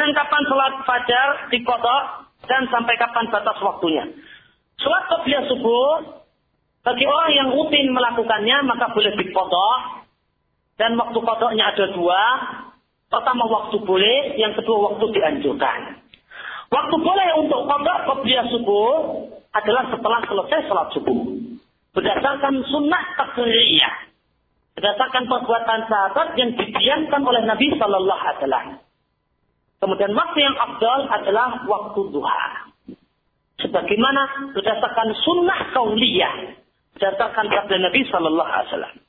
Kemudian kapan sholat fajar diqadha dan sampai kapan batas waktunya. Sholat qobliyah subuh bagi orang yang rutin melakukannya maka boleh diqadha. Dan waktu qadhanya ada dua. Pertama waktu boleh, yang kedua waktu dianjurkan. Waktu boleh untuk qadha qobliyah subuh adalah setelah selesai sholat subuh. Berdasarkan sunnah taqririyah. Berdasarkan perbuatan sahabat yang didiamkan oleh Nabi Sallallahu Alaihi Wasallam. Kemudian waktu yang afdal adalah waktu duha. Sebagaimana berdasarkan sunnah qauliyah. Berdasarkan sabda Nabi Sallallahu Alaihi Wasallam.